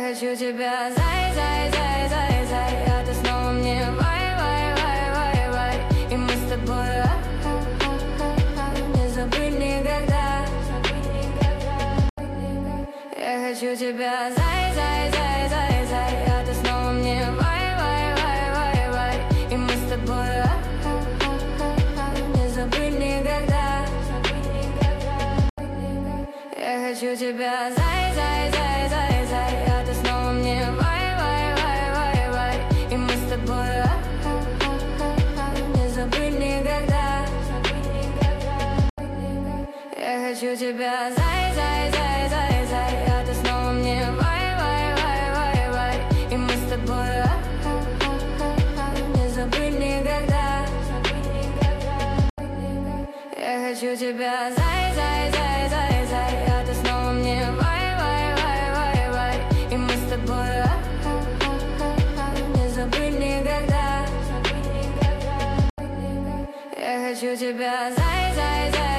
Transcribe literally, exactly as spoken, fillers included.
хочу тебя, зай, зай, зай, зай, зай, а ты снова мне вай, вай, вай, вай, вай. И мы с тобой а, а, а, а, не забыть никогда. Я хочу тебя, зай, зай, зай, зай, зай, а ты снова мне вай, вай, вай, вай, вай. И мы с тобой а, а, а, а, не забыть никогда. Я хочу тебя, зай, зай, зай, зай, зай, а ты снова мне вай, вай, вай, вай, вай. И мы с тобой а, а, а, а, не забыть никогда. Я хочу тебя, зай, зай, зай, зай, зай, а ты снова мне вай, вай, вай, вай, вай. И мы с тобой а, а, а, а, не забыть никогда. Я хочу тебя, зай, зай, зай, зай, зай, а ты снова мне вай, вай, вай, вай, вай. И мы с тобой а, а, а, а, не забыть никогда. Я хочу тебя, зай, зай, зай.